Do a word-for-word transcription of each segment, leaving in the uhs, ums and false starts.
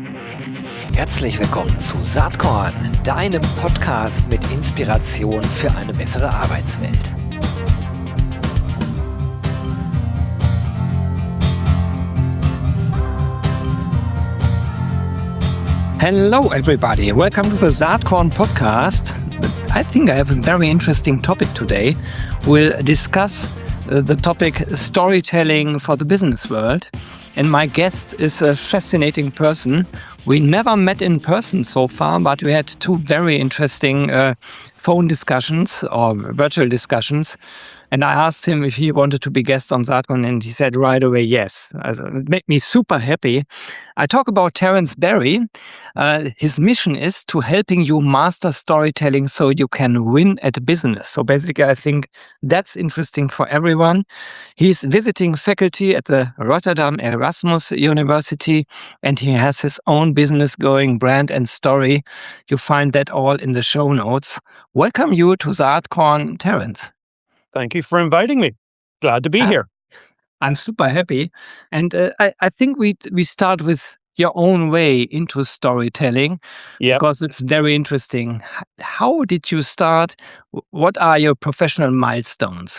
Herzlich willkommen zu Saatkorn, deinem Podcast mit Inspiration für eine bessere Arbeitswelt. Hello everybody, welcome to the Saatkorn podcast. I think I have a very interesting topic today. We'll discuss uh, the topic storytelling for the business world. And my guest is a fascinating person. We never met in person so far, but we had two very interesting uh, phone discussions or virtual discussions. And I asked him if he wanted to be guest on Saatkorn, and he said right away yes. Also, it made me super happy. I talk about Terence Berry. Uh, his mission is to helping you master storytelling so you can win at business. So basically, I think that's interesting for everyone. He's visiting faculty at the Rotterdam Erasmus University, and he has his own business going, Brand and Story. You find that all in the show notes. Welcome you to Saatkorn, Terence. Thank you for inviting me. Glad to be Ah, here. I'm super happy. And uh, I, I think we we start with your own way into storytelling Yep. because it's very interesting. H- How did you start? W- What are your professional milestones?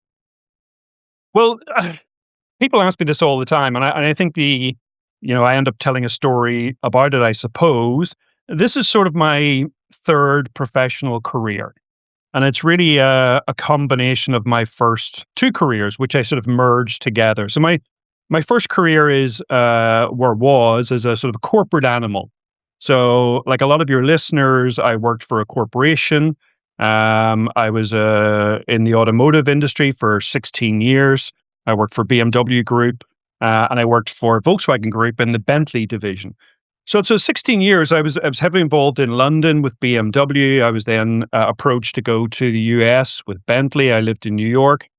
Well, uh, people ask me this all the time, and I, and I think the, you know, I end up telling a story about it, I suppose. This is sort of my third professional career. And it's really a, a combination of my first two careers, which I sort of merged together. So my my first career is uh, or was as a sort of corporate animal. So, like a lot of your listeners, I worked for a corporation. Um, I was uh, in the automotive industry for sixteen years. I worked for B M W Group, uh, and I worked for Volkswagen Group in the Bentley division. So, so sixteen years, I was I was heavily involved in London with B M W. I was then uh, approached to go to the U S with Bentley. I lived in New York,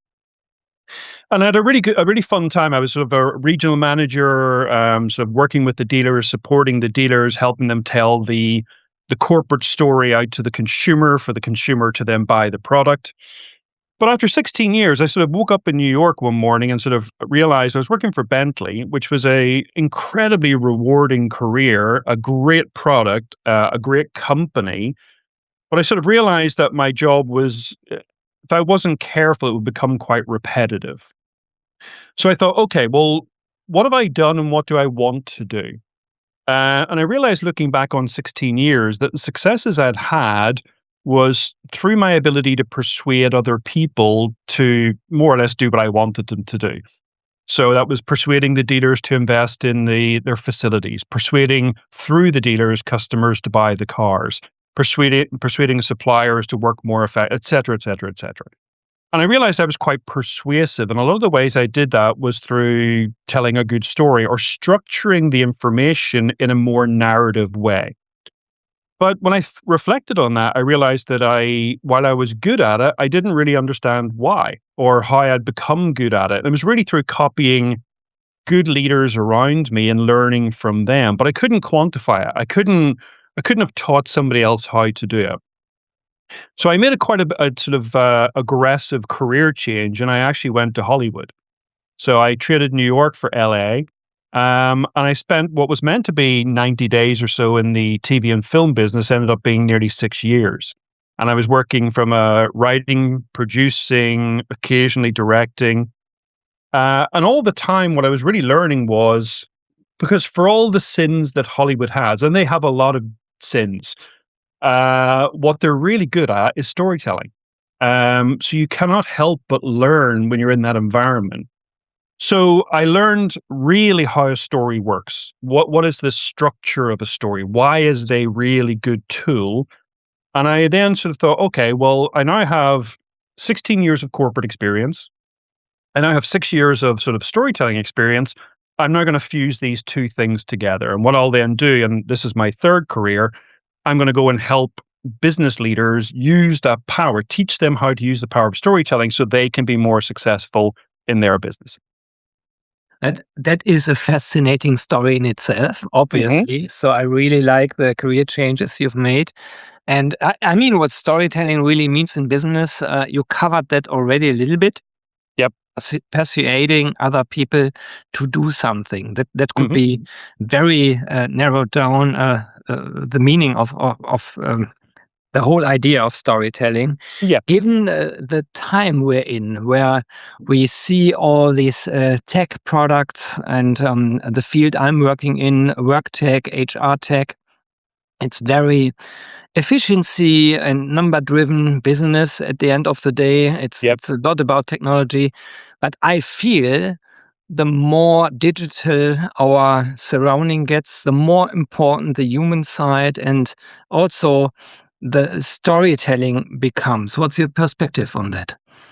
and I had a really good, a really fun time. I was sort of a regional manager, um, sort of working with the dealers, supporting the dealers, helping them tell the the corporate story out to the consumer for the consumer to then buy the product. But after sixteen years, I sort of woke up in New York one morning and sort of realized I was working for Bentley, which was a incredibly rewarding career, a great product, uh, a great company. But I sort of realized that my job was, uh, if I wasn't careful, it would become quite repetitive. So I thought, okay, well, what have I done and what do I want to do? Uh, and I realized looking back on sixteen years that the successes I'd had was through my ability to persuade other people to more or less do what I wanted them to do. So that was persuading the dealers to invest in the their facilities, persuading through the dealers customers to buy the cars, persuading persuading suppliers to work more effectively, et cetera, et cetera, et cetera. And I realized I was quite persuasive. And a lot of the ways I did that was through telling a good story or structuring the information in a more narrative way. But when I th- reflected on that, I realized that I, while I was good at it, I didn't really understand why or how I'd become good at it. It was really through copying good leaders around me and learning from them, but I couldn't quantify it. I couldn't, I couldn't have taught somebody else how to do it. So I made a quite a, a sort of uh, aggressive career change, and I actually went to Hollywood. So I traded New York for L A, um, and I spent what was meant to be ninety days or so in the T V and film business, ended up being nearly six years. And I was working from uh, writing, producing, occasionally directing. Uh, and all the time, what I was really learning was because for all the sins that Hollywood has, and they have a lot of sins, uh, what they're really good at is storytelling. Um, so you cannot help but learn when you're in that environment. So I learned really how a story works. What what is the structure of a story? Why is it a really good tool? And I then sort of thought, okay, well, I now have sixteen years of corporate experience. I now have six years of sort of storytelling experience. I'm now going to fuse these two things together. And what I'll then do, and this is my third career, I'm going to go and help business leaders use that power, teach them how to use the power of storytelling so they can be more successful in their business. That that is a fascinating story in itself, hmm obviously. So I really like the career changes you've made. And I, I mean, what storytelling really means in business, uh, you covered that already a little bit. Yep. persu- persuading other people to do something. That that could hmm be very uh, narrowed down uh, uh, the meaning of of, of um, the whole idea of storytelling. Yeah. Given uh, the time we're in, where we see all these uh, tech products and um, the field I'm working in, work tech, H R tech, it's very efficiency and number driven business at the end of the day. It's Yep. it's a lot about technology, but I feel the more digital our surrounding gets, the more important the human side and also the storytelling becomes. What's your perspective on that?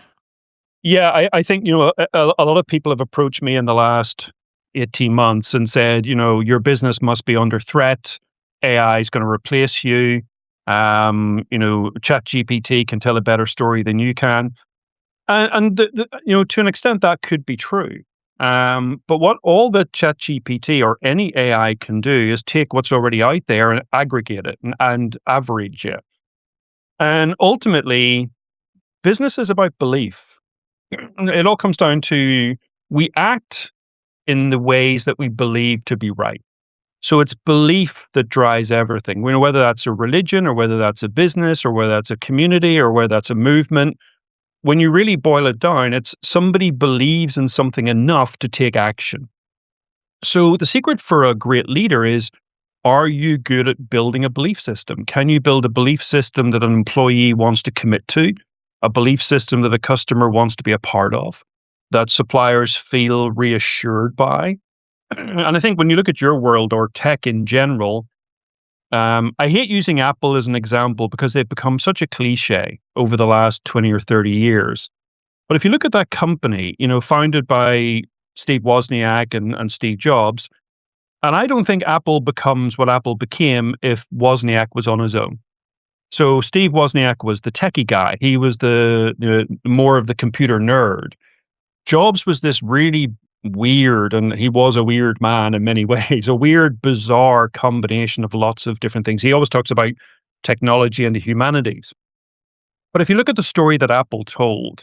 Yeah, I, I think, you know, a, a a lot of people have approached me in the last eighteen months and said, you know, your business must be under threat. A I is going to replace you. Um, you know, Chat G P T can tell a better story than you can. And, and the, the, you know, to an extent, that could be true. Um, but what all that Chat G P T or any A I can do is take what's already out there and aggregate it and, and average it. And ultimately, business is about belief. It all comes down to we act in the ways that we believe to be right. So it's belief that drives everything. You know, whether that's a religion or whether that's a business or whether that's a community or whether that's a movement. When you really boil it down, it's somebody believes in something enough to take action. So the secret for a great leader is, are you good at building a belief system? Can you build a belief system that an employee wants to commit to? A belief system that a customer wants to be a part of? That suppliers feel reassured by? And I think when you look at your world or tech in general, um, I hate using Apple as an example because they've become such a cliche over the last twenty or thirty years. But if you look at that company, you know, founded by Steve Wozniak and, and Steve Jobs, and I don't think Apple becomes what Apple became if Wozniak was on his own. So Steve Wozniak was the techie guy. He was the, the more of the computer nerd. Jobs was this really weird, and he was a weird man in many ways, a weird, bizarre combination of lots of different things. He always talks about technology and the humanities. But if you look at the story that Apple told,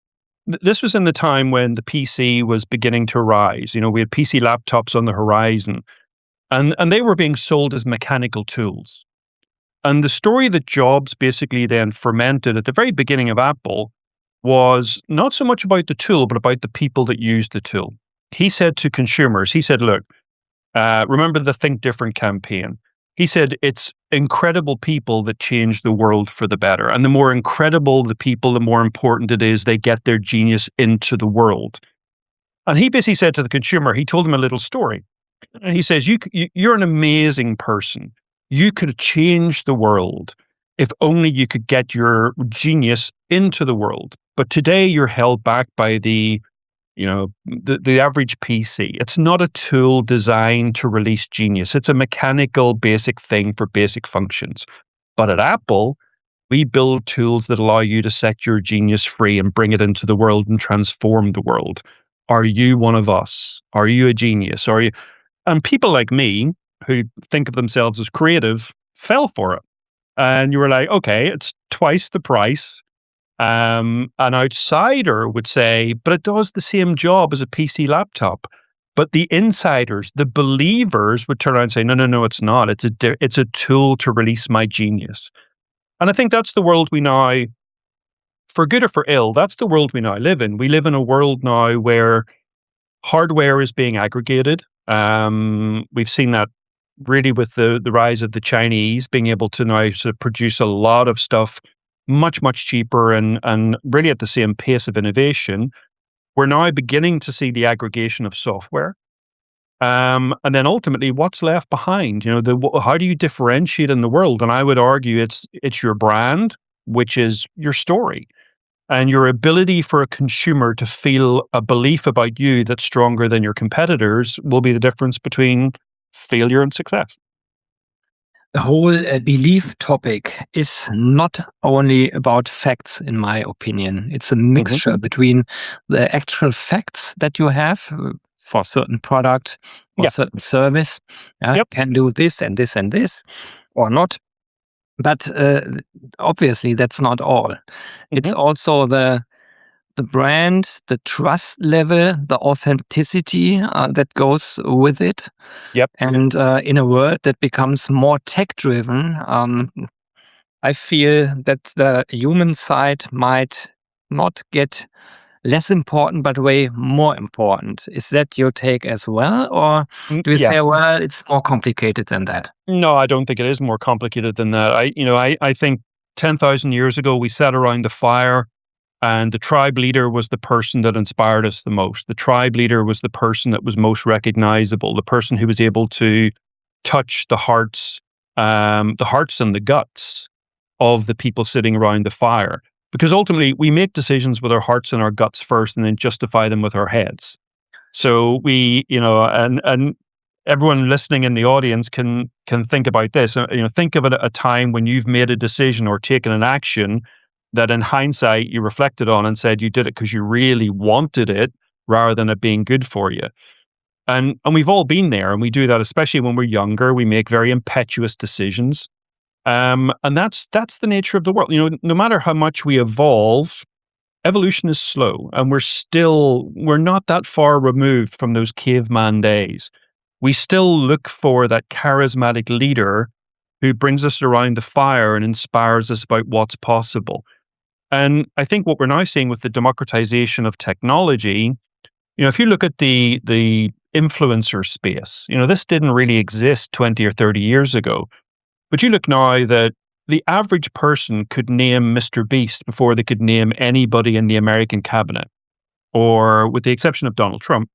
th- this was in the time when the P C was beginning to rise. You know, we had P C laptops on the horizon, and, and they were being sold as mechanical tools. And the story that Jobs basically then fermented at the very beginning of Apple was not so much about the tool, but about the people that used the tool. He said to consumers, he said, look, uh, remember the Think Different campaign. He said, it's incredible people that change the world for the better. And the more incredible the people, the more important it is they get their genius into the world. And he basically said to the consumer, he told him a little story. And he says, you, you, you're an amazing person. You could change the world if only you could get your genius into the world. But today you're held back by the, you know, the, the average P C. It's not a tool designed to release genius. It's a mechanical basic thing for basic functions. But at Apple, we build tools that allow you to set your genius free and bring it into the world and transform the world. Are you one of us? Are you a genius? Are you? And people like me who think of themselves as creative fell for it. And you were like, okay, it's twice the price. Um, an outsider would say, but it does the same job as a P C laptop. But the insiders, the believers would turn around and say, no, no, no, it's not. It's a, di- it's a tool to release my genius. And I think that's the world we now, for good or for ill, that's the world we now live in. We live in a world now where hardware is being aggregated. Um, we've seen that really with the, the rise of the Chinese being able to now sort of produce a lot of stuff much, much cheaper and, and really at the same pace of innovation. We're now beginning to see the aggregation of software. Um, and then ultimately, what's left behind? You know, the how do you differentiate in the world? And I would argue it's it's your brand, which is your story, and your ability for a consumer to feel a belief about you that's stronger than your competitors will be the difference between failure and success. The whole uh, belief topic is not only about facts, in my opinion. It's a hmm mixture between the actual facts that you have uh, for certain product or Yeah. certain service. Yeah, Yep. can do this and this and this or not. But uh, obviously, that's not all. It's hmm also the the brand, the trust level, the authenticity uh, that goes with it. Yep. And uh, in a world that becomes more tech-driven, um, I feel that the human side might not get less important, but way more important. Is that your take as well? Or Mm, do you Yeah. say, well, it's more complicated than that? No, I don't think it is more complicated than that. I, you know, I, I think ten thousand years ago we sat around the fire, and the tribe leader was the person that inspired us the most. The tribe leader was the person that was most recognizable, the person who was able to touch the hearts, um, the hearts and the guts of the people sitting around the fire. Because ultimately, we make decisions with our hearts and our guts first, and then justify them with our heads. So we, you know, and and everyone listening in the audience can can think about this. Uh, You know, think of it at a time when you've made a decision or taken an action that, in hindsight, you reflected on and said you did it because you really wanted it, rather than it being good for you. And and we've all been there, and we do that, especially when we're younger. We make very impetuous decisions, um, and that's that's the nature of the world. You know, no matter how much we evolve, evolution is slow, and we're still we're not that far removed from those caveman days. We still look for that charismatic leader who brings us around the fire and inspires us about what's possible. And I think what we're now seeing with the democratization of technology, you know, if you look at the the influencer space, you know, this didn't really exist twenty or thirty years ago. But you look now that the average person could name Mister Beast before they could name anybody in the American cabinet, or with the exception of Donald Trump,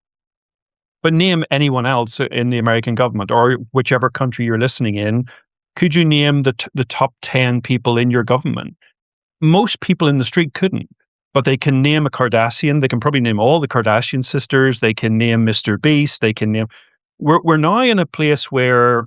but name anyone else in the American government or whichever country you're listening in. Could you name the t- the top ten people in your government? Most people in the street couldn't, but they can name a Kardashian. They can probably name all the Kardashian sisters. They can name Mister Beast. They can name. We're we're now in a place where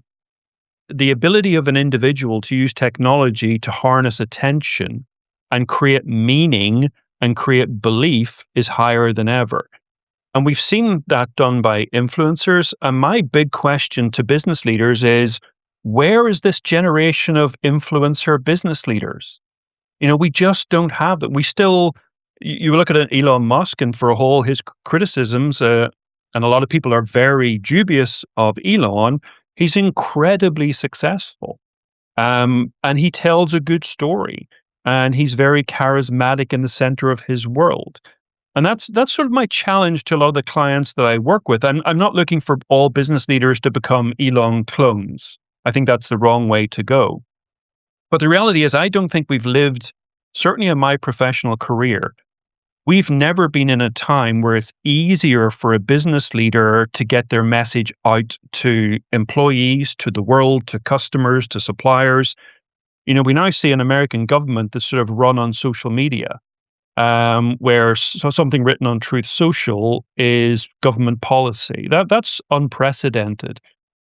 the ability of an individual to use technology to harness attention and create meaning and create belief is higher than ever. And we've seen that done by influencers. And my big question to business leaders is, where is this generation of influencer business leaders? You know, we just don't have them. We still, you you look at Elon Musk, and for all his criticisms, uh, and a lot of people are very dubious of Elon, he's incredibly successful. Um, and he tells a good story, and he's very charismatic in the center of his world. And that's that's sort of my challenge to a lot of the clients that I work with. I'm I'm not looking for all business leaders to become Elon clones. I think that's the wrong way to go. But the reality is, I don't think we've lived, certainly in my professional career, we've never been in a time where it's easier for a business leader to get their message out to employees, to the world, to customers, to suppliers. You know, we now see an American government that's sort of run on social media, um, where so something written on Truth Social is government policy. That that's unprecedented,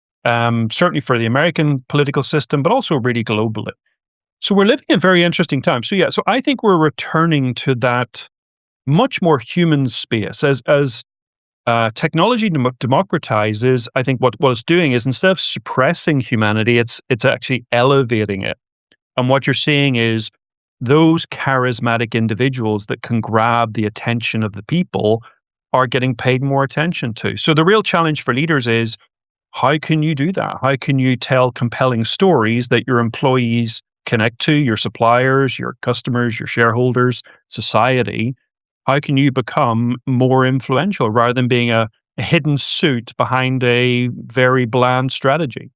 um, certainly for the American political system, but also really globally. So we're living in very interesting times. So yeah, so I think we're returning to that much more human space as as uh, technology dem- democratizes. I think what what it's doing is, instead of suppressing humanity, it's it's actually elevating it. And what you're seeing is those charismatic individuals that can grab the attention of the people are getting paid more attention to. So the real challenge for leaders is, how can you do that? How can you tell compelling stories that your employees connect to, your suppliers, your customers, your shareholders, society? How can you become more influential rather than being a, a hidden suit behind a very bland strategy?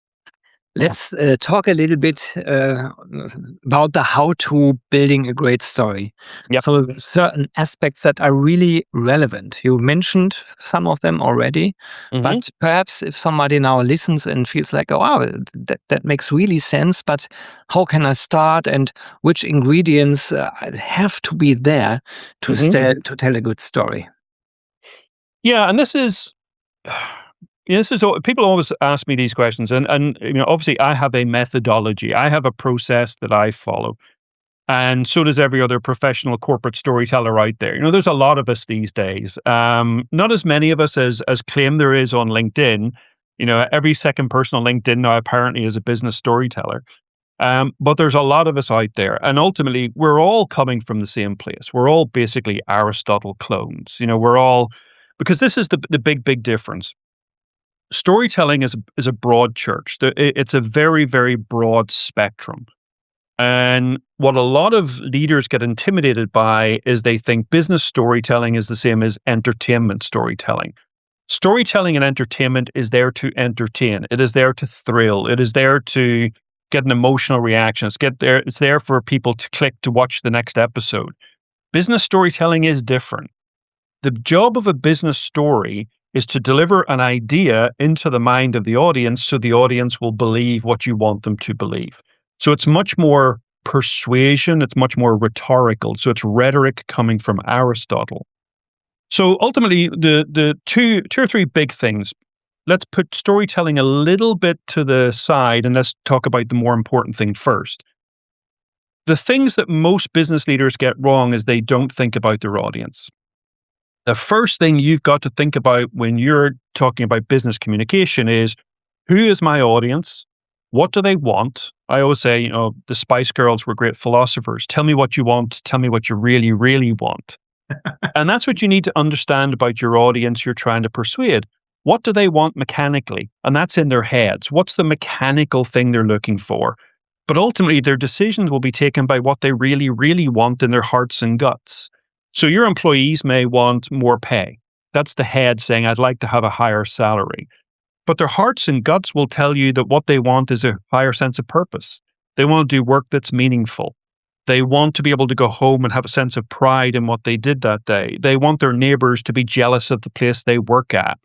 Let's uh, talk a little bit uh, about the how-to building a great story. Yep. So certain aspects that are really relevant. You mentioned some of them already, hmm but perhaps if somebody now listens and feels like, oh, wow, that, that makes really sense, but how can I start, and which ingredients uh, have to be there to, hmm sta- to tell a good story? Yeah, and this is yeah, this is al- people always ask me these questions, and and you know, obviously, I have a methodology, I have a process that I follow, and so does every other professional corporate storyteller out there. You know, there's a lot of us these days. Um, not as many of us as as claim there is on LinkedIn. You know, every second person on LinkedIn now apparently is a business storyteller. Um, but there's a lot of us out there, and ultimately, we're all coming from the same place. We're all basically Aristotle clones. You know, we're all because this is the the big big difference. Storytelling is is a broad church. The- it- It's a very very broad spectrum. And what a lot of leaders get intimidated by is they think business storytelling is the same as entertainment storytelling. Storytelling and entertainment is there to entertain. It is there to thrill. It is there to get an emotional reaction. It's get there. It's there for people to click to watch the next episode. Business storytelling is different. The job of a business story is to deliver an idea into the mind of the audience so the audience will believe what you want them to believe. So it's much more persuasion, it's much more rhetorical. So it's rhetoric coming from Aristotle. So ultimately, the the two two or three big things. Let's put storytelling a little bit to the side and let's talk about the more important thing first. The things that most business leaders get wrong is they don't think about their audience. The first thing you've got to think about when you're talking about business communication is, who is my audience? What do they want? I always say, you know, the Spice Girls were great philosophers. Tell me what you want. Tell me what you really, really want. And that's what you need to understand about your audience you're trying to persuade. What do they want mechanically? And that's in their heads. What's the mechanical thing they're looking for? But ultimately, their decisions will be taken by what they really, really want in their hearts and guts. So your employees may want more pay. That's the head saying, I'd like to have a higher salary. But their hearts and guts will tell you that what they want is a higher sense of purpose. They want to do work that's meaningful. They want to be able to go home and have a sense of pride in what they did that day. They want their neighbors to be jealous of the place they work at.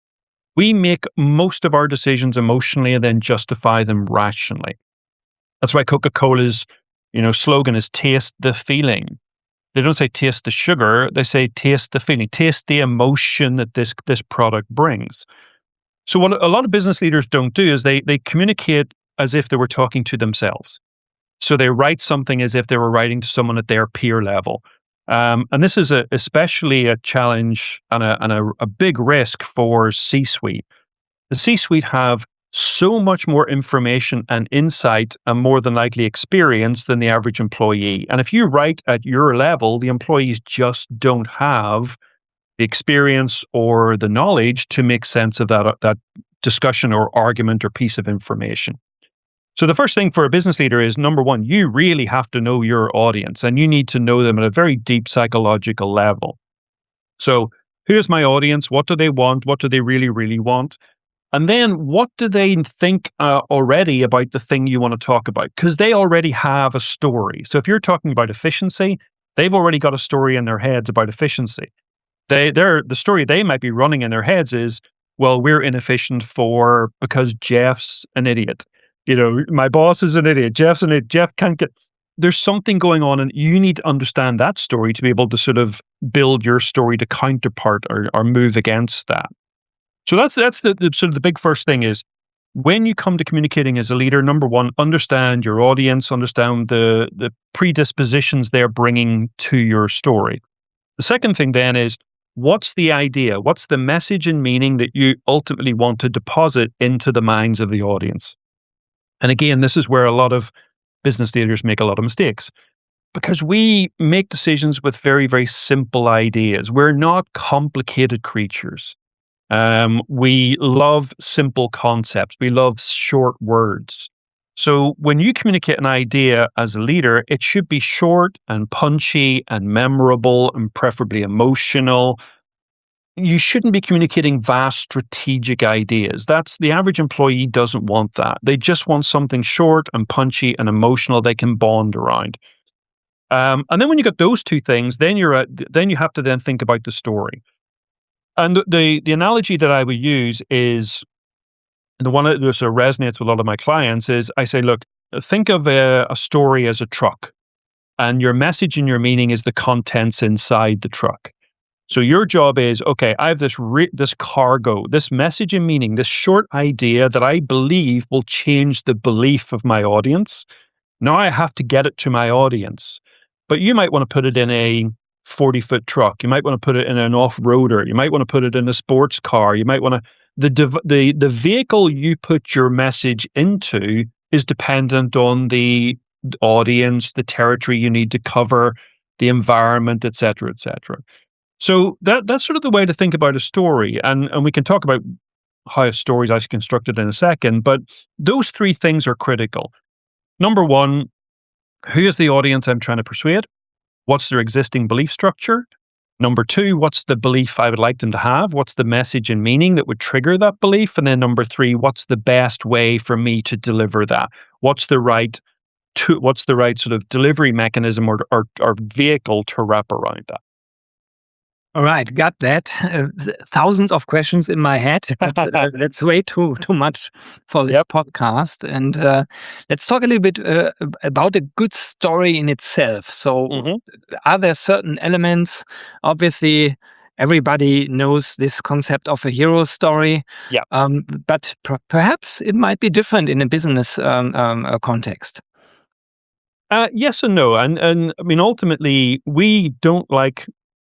We make most of our decisions emotionally and then justify them rationally. That's why Coca-Cola's, you know, slogan is taste the feeling. They don't say taste the sugar, they say taste the feeling, taste the emotion that this this product brings. So what a lot of business leaders don't do is they they communicate as if they were talking to themselves. So they write something as if they were writing to someone at their peer level. Um, and this is a, especially a challenge and, a, and a, a big risk for C-suite. The C-suite have so much more information and insight and more than likely experience than the average employee. And if you write at your level, the employees just don't have the experience or the knowledge to make sense of that, that discussion or argument or piece of information. So the first thing for a business leader is, number one, you really have to know your audience and you need to know them at a very deep psychological level. So who's my audience? What do they want? What do they really, really want? And then what do they think uh, already about the thing you want to talk about? Because they already have a story. So if you're talking about efficiency, they've already got a story in their heads about efficiency. They, they're, the story they might be running in their heads is, well, we're inefficient for because Jeff's an idiot. You know, my boss is an idiot. Jeff's an idiot. Jeff can't get. There's something going on, and you need to understand that story to be able to sort of build your story to counterpart or, or move against that. So that's that's the, the sort of the big first thing is when you come to communicating as a leader. Number one, understand your audience, understand the the predispositions they're bringing to your story. The second thing then is, what's the idea? What's the message and meaning that you ultimately want to deposit into the minds of the audience? And again, this is where a lot of business leaders make a lot of mistakes because we make decisions with very, very simple ideas. We're not complicated creatures. Um, we love simple concepts. We love short words. So when you communicate an idea as a leader, it should be short and punchy and memorable and preferably emotional. You shouldn't be communicating vast strategic ideas. That's the average employee doesn't want that. They just want something short and punchy and emotional they can bond around. Um, and then when you get those two things, then you're at, then you have to then think about the story. And the the, the analogy that I would use is the one that sort of resonates with a lot of my clients is I say, look, think of a, a story as a truck, and your message and your meaning is the contents inside the truck. So your job is, okay, I have this re- this cargo, this message and meaning, this short idea that I believe will change the belief of my audience. Now I have to get it to my audience. But you might want to put it in a forty-foot truck. You might want to put it in an off-roader. You might want to put it in a sports car. You might want to... The, the, the vehicle you put your message into is dependent on the audience, the territory you need to cover, the environment, et cetera, et cetera. So that that's sort of the way to think about a story, and and we can talk about how a story is actually constructed in a second. But those three things are critical. Number one, who is the audience I'm trying to persuade? What's their existing belief structure? Number two, what's the belief I would like them to have? What's the message and meaning that would trigger that belief? And then number three, what's the best way for me to deliver that? What's the right to, what's the right sort of delivery mechanism or, or, or vehicle to wrap around that? All right, got that. Uh, th- thousands of questions in my head. But, uh, that's way too too much for this Yep. podcast. And uh, let's talk a little bit uh, ab- about a good story in itself. So, Mhm. are there certain elements? Obviously, everybody knows this concept of a hero story. Yeah. Um, but per- perhaps it might be different in a business um, um, uh, context. Uh, yes and no. And and I mean, ultimately, we don't like.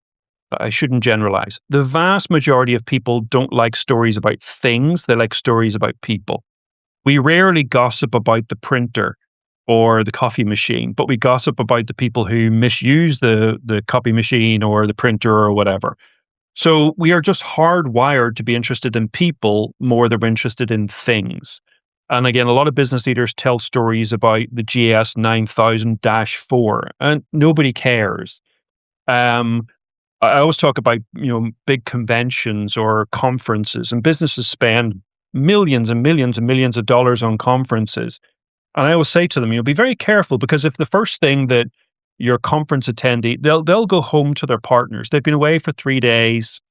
I shouldn't generalize. The vast majority of people don't like stories about things. They like stories about people. We rarely gossip about the printer or the coffee machine, but we gossip about the people who misuse the the copy machine or the printer or whatever. So we are just hardwired to be interested in people more than we're interested in things. And again, a lot of business leaders tell stories about the G S nine thousand dash four, and nobody cares. Um, I always talk about, you know, big conventions or conferences, and businesses spend millions and millions and millions of dollars on conferences. And I always say to them, you know, be very careful, because if the first thing that your conference attendee, they'll they'll go home to their partners. They've been away for three days,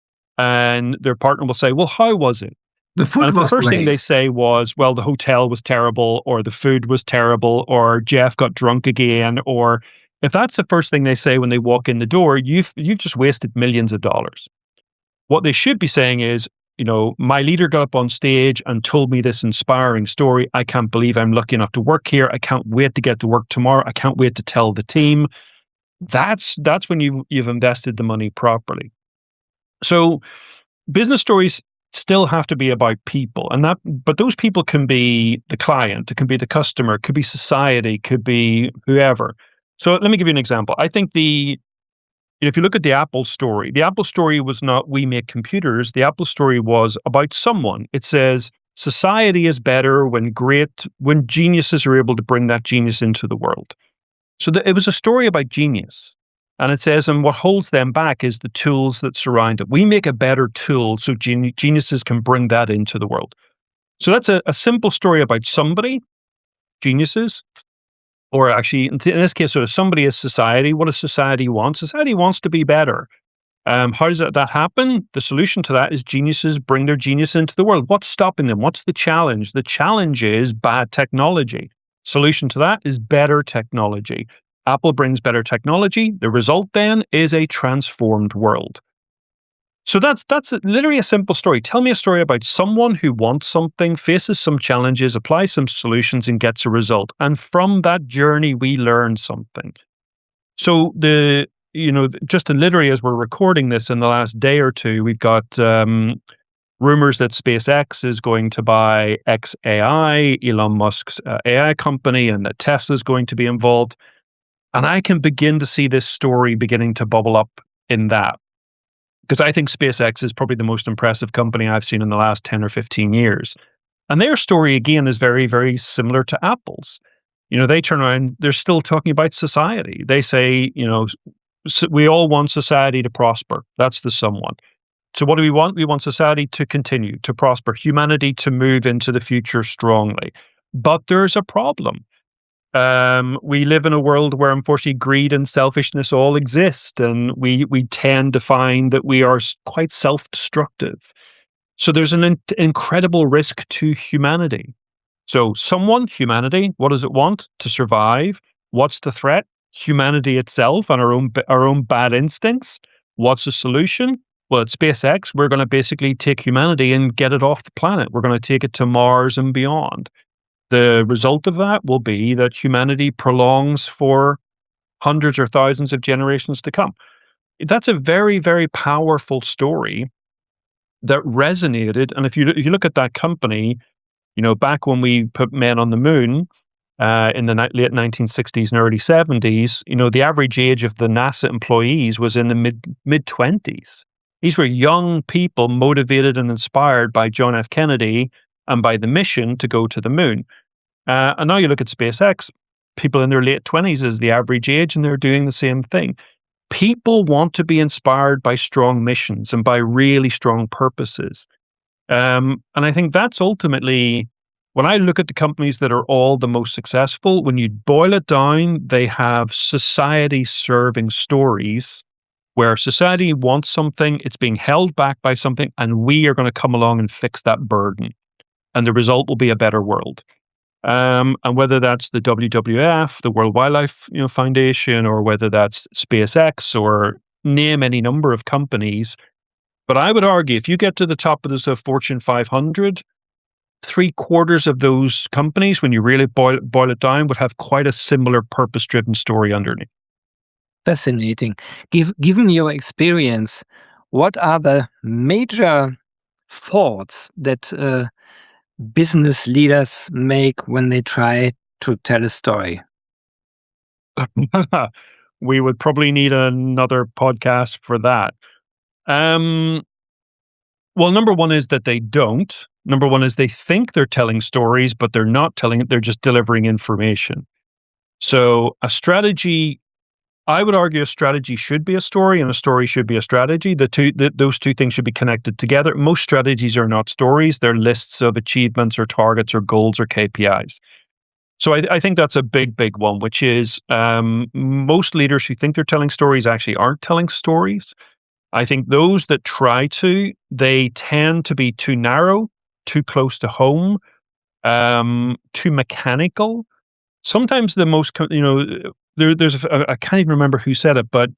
and their partner will say, "Well, how was it?" The And food if the was first thing they great. say was, "Well, the hotel was terrible," or "the food was terrible," or "Jeff got drunk again," or if that's the first thing they say when they walk in the door, you've you've just wasted millions of dollars. What they should be saying is, you know, "My leader got up on stage and told me this inspiring story. I can't believe I'm lucky enough to work here. I can't wait to get to work tomorrow. I can't wait to tell the team." That's that's when you've you've invested the money properly. So business stories still have to be about people, and that but those people can be the client, it can be the customer, it could be society, could be whoever. So let me give you an example. I think the if you look at the Apple story, the Apple story was not "we make computers." The Apple story was about someone. It says society is better when great when geniuses are able to bring that genius into the world. So the, it was a story about genius. And it says, and what holds them back is the tools that surround it. We make a better tool so geni- geniuses can bring that into the world. So that's a, a simple story about somebody, geniuses, or actually, in in this case, sort of somebody is society. What does society want? Society wants to be better. Um, how does that, that happen? The solution to that is geniuses bring their genius into the world. What's stopping them? What's the challenge? The challenge is bad technology. Solution to that is better technology. Apple brings better technology. The result then is a transformed world. So that's that's literally a simple story. Tell me a story about someone who wants something, faces some challenges, applies some solutions, and gets a result. And from that journey, we learn something. So the you know just literally as we're recording this in the last day or two, we've got um, rumors that SpaceX is going to buy X A I, Elon Musk's uh, A I company, and that Tesla is going to be involved. And I can begin to see this story beginning to bubble up in that, because I think SpaceX is probably the most impressive company I've seen in the last ten or fifteen years. And their story, again, is very, very similar to Apple's. You know, they turn around, they're still talking about society. They say, you know, s- we all want society to prosper. That's the someone. So what do we want? We want society to continue to prosper, humanity to move into the future strongly. But there's a problem. Um, we live in a world where unfortunately greed and selfishness all exist, and we we tend to find that we are s- quite self-destructive. So there's an in- incredible risk to humanity. So someone, humanity, what does it want to survive? What's the threat? Humanity itself and our own b- our own bad instincts. What's the solution? Well, at SpaceX, we're going to basically take humanity and get it off the planet. We're going to take it to Mars and beyond. The result of that will be that humanity prolongs for hundreds or thousands of generations to come. That's a very, very powerful story that resonated. And if you if you look at that company, You know, back when we put men on the moon uh, in the ni- late nineteen sixties and early seventies, you know, the average age of the NASA employees was in the mid mid twenties. These were young people motivated and inspired by John F. Kennedy and by the mission to go to the moon. Uh, and now you look at SpaceX, people in their late twenties is the average age, and they're doing the same thing. People want to be inspired by strong missions and by really strong purposes. Um, and I think that's ultimately, when I look at the companies that are all the most successful, when you boil it down, they have society serving stories where society wants something, it's being held back by something, and we are going to come along and fix that burden. And the result will be a better world. Um, and whether that's the W W F, the World Wildlife you know, Foundation, or whether that's SpaceX, or name any number of companies. But I would argue if you get to the top of this uh, Fortune five hundred, three quarters of those companies, when you really boil, boil it down, would have quite a similar purpose-driven story underneath. Fascinating. Give, given your experience, what are the major faults that uh, business leaders make when they try to tell a story? We would probably need another podcast for that. Um, well, number one is that they don't. Number one is they think they're telling stories, but they're not telling it. They're just delivering information. So a strategy, I would argue a strategy should be a story and a story should be a strategy. The two, the, those two things should be connected together. Most strategies are not stories. They're lists of achievements or targets or goals or K P Is. So I, I think that's a big, big one, which is um, most leaders who think they're telling stories actually aren't telling stories. I think those that try to, they tend to be too narrow, too close to home, um, too mechanical. Sometimes the most, you know, there, there's, a, I can't even remember who said it, but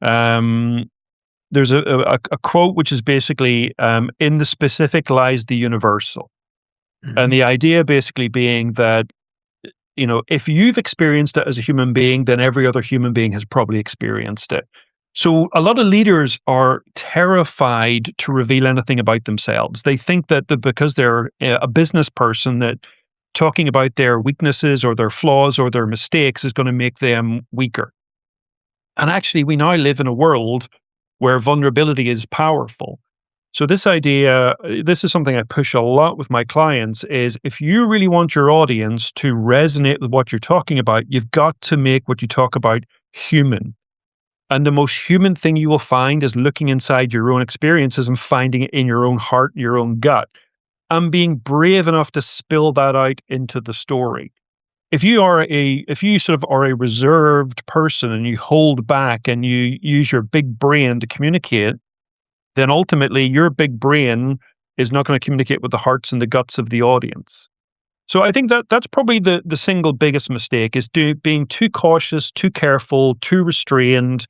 um, there's a, a, a quote which is basically, um, in the specific lies the universal. Mm-hmm. And the idea basically being that, you know, if you've experienced it as a human being, then every other human being has probably experienced it. So a lot of leaders are terrified to reveal anything about themselves. They think that the, because they're a business person, that talking about their weaknesses or their flaws or their mistakes is going to make them weaker. And actually, we now live in a world where vulnerability is powerful. So this idea, this is something I push a lot with my clients, is if you really want your audience to resonate with what you're talking about, you've got to make what you talk about human. And the most human thing you will find is looking inside your own experiences and finding it in your own heart, your own gut, and being brave enough to spill that out into the story. If you are a, if you sort of are a reserved person and you hold back and you use your big brain to communicate, then ultimately your big brain is not going to communicate with the hearts and the guts of the audience. So I think that that's probably the the single biggest mistake, is do, being too cautious, too careful, too restrained.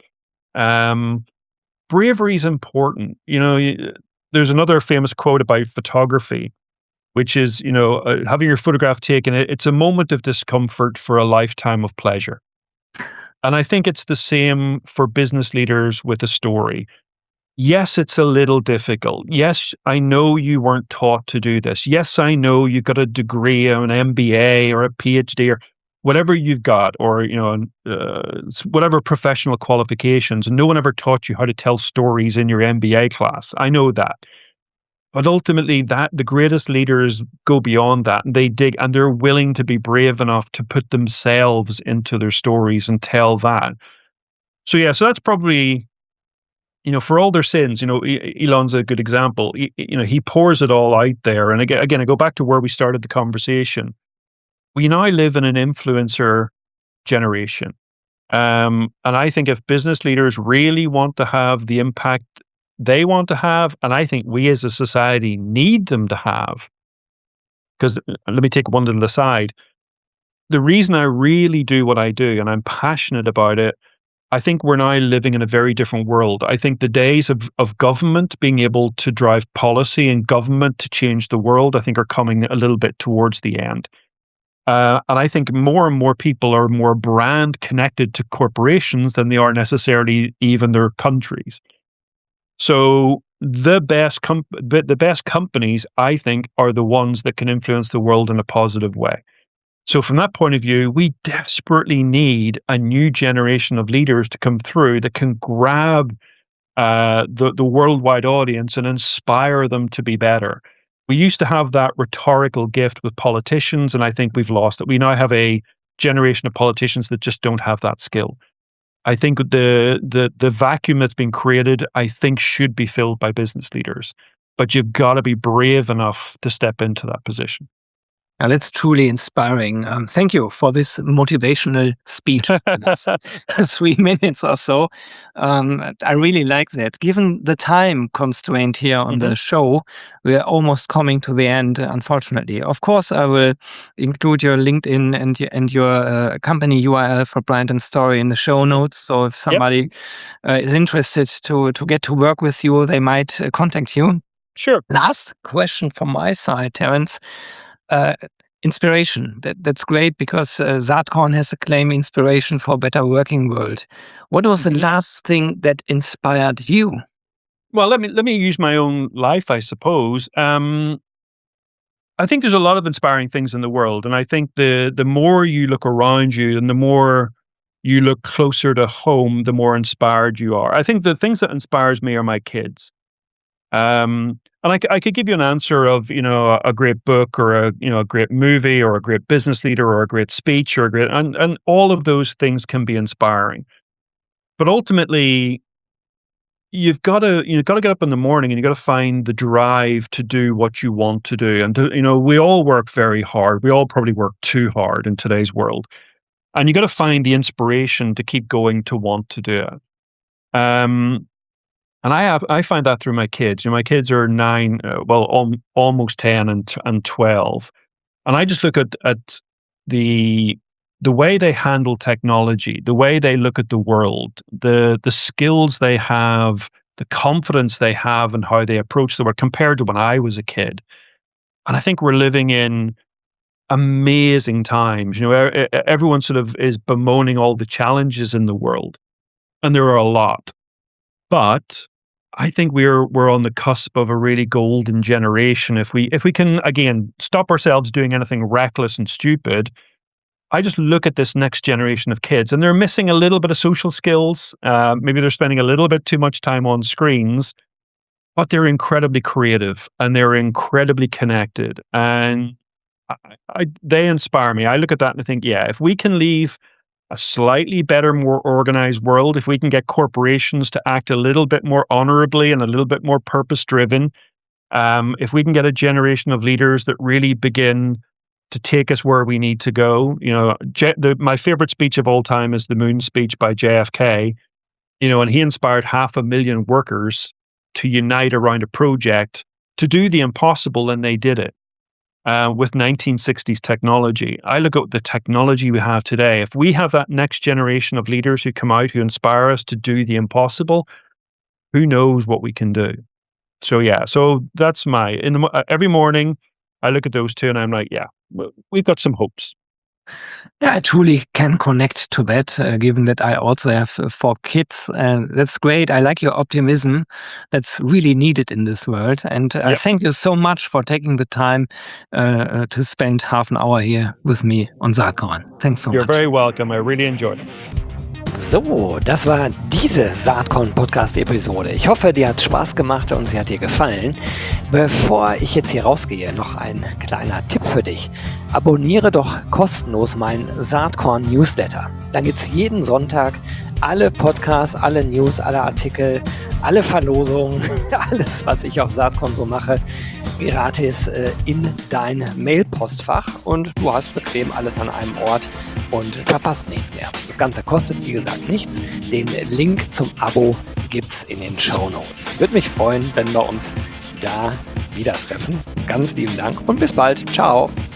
Um, bravery is important. You know, there's another famous quote about photography, which is, you know, uh, having your photograph taken, it's a moment of discomfort for a lifetime of pleasure. And I think it's the same for business leaders with a story. Yes, it's a little difficult. Yes, I know you weren't taught to do this. Yes, I know you've got a degree or an M B A or a P H D or whatever you've got, or, you know, uh, whatever professional qualifications. No one ever taught you how to tell stories in your M B A class. I know that. But ultimately, that the greatest leaders go beyond that, and they dig, and they're willing to be brave enough to put themselves into their stories and tell that. So yeah, so that's probably, you know, for all their sins, you know, Elon's a good example. He, you know, he pours it all out there. And again, again, I go back to where we started the conversation. We now live in an influencer generation. Um, and I think if business leaders really want to have the impact they want to have, and I think we as a society need them to have, because let me take one little aside. The reason I really do what I do, and I'm passionate about it, I think we're now living in a very different world. I think the days of, of government being able to drive policy and government to change the world, I think are coming a little bit towards the end. Uh, and I think more and more people are more brand connected to corporations than they are necessarily even their countries. So the best com- the the best companies, I think, are the ones that can influence the world in a positive way. So from that point of view, we desperately need a new generation of leaders to come through that can grab uh, the the worldwide audience and inspire them to be better. We used to have that rhetorical gift with politicians, and I think we've lost it. We now have a generation of politicians that just don't have that skill. I think the the the vacuum that's been created, I think, should be filled by business leaders. But you've got to be brave enough to step into that position. And that's truly inspiring. Um, thank you for this motivational speech. It's three minutes or so. Um, I really like that. Given the time constraint here on Mhm. the show, we're almost coming to the end, unfortunately. Of course, I will include your LinkedIn and y- and your uh, company U R L for Brand and Story in the show notes. So if Yep, somebody uh, is interested to to get to work with you, they might uh, contact you. sure. Last question from my side, Terence. Uh, inspiration. That that's great because uh, Saatkorn has a claim inspiration for a better working world. What was the Mhm. last thing that inspired you? Well, let me let me use my own life, I suppose. Um, I think there's a lot of inspiring things in the world, and I think the the more you look around you and the more you look closer to home, the more inspired you are. I think the things that inspires me are my kids. Um, and I, c- I could give you an answer of, you know, a, a great book or a, you know, a great movie or a great business leader or a great speech or a great, and, and all of those things can be inspiring. But ultimately, you've got to, you've got to get up in the morning and you've got to find the drive to do what you want to do. And, to, you know, we all work very hard. We all probably work too hard in today's world. And you got to find the inspiration to keep going to want to do it. Um, And I have I find that through my kids. You know, my kids are nine, uh, well, al almost ten and t and twelve, and I just look at at the the way they handle technology, the way they look at the world, the the skills they have, the confidence they have, and how they approach the world compared to when I was a kid. And I think we're living in amazing times. You know, e e everyone sort of is bemoaning all the challenges in the world, and there are a lot. But I think we're we're on the cusp of a really golden generation if we if we can, again, stop ourselves doing anything reckless and stupid. I just look at this next generation of kids, and they're missing a little bit of social skills. Uh, maybe they're spending a little bit too much time on screens, but they're incredibly creative and they're incredibly connected, and I I they inspire me. I look at that and I think, yeah, if we can leave a slightly better, more organized world, if we can get corporations to act a little bit more honorably and a little bit more purpose driven, um, if we can get a generation of leaders that really begin to take us where we need to go, you know, J- the, my favorite speech of all time is the Moon speech by J F K, you know, and he inspired half a million workers to unite around a project to do the impossible, and they did it uh, with nineteen sixties technology. I look at the technology we have today. If we have that next generation of leaders who come out who inspire us to do the impossible, who knows what we can do? So yeah, so that's my in the mo- uh, every morning I look at those two and I'm like, yeah, w- we've got some hopes. Yeah, I truly can connect to that, uh, given that I also have uh, four kids. And that's great. I like your optimism. That's really needed in this world. And uh, Yep, thank you so much for taking the time uh, uh, to spend half an hour here with me on Saatkorn. Thanks so you're much. very welcome. I really enjoyed it. So, das war diese Saatkorn-Podcast-Episode. Ich hoffe, dir hat Spaß gemacht und sie hat dir gefallen. Bevor ich jetzt hier rausgehe, noch ein kleiner Tipp für dich. Abonniere doch kostenlos meinen Saatkorn-Newsletter. Dann gibt es jeden Sonntag alle Podcasts, alle News, alle Artikel, alle Verlosungen, alles, was ich auf Saatkorn so mache, gratis äh, in dein Mailpostfach und du hast bequem alles an einem Ort und verpasst nichts mehr. Das Ganze kostet, wie gesagt, nichts. Den Link zum Abo gibt's in den Shownotes. Würde mich freuen, wenn wir uns da wieder treffen. Ganz lieben Dank und bis bald. Ciao.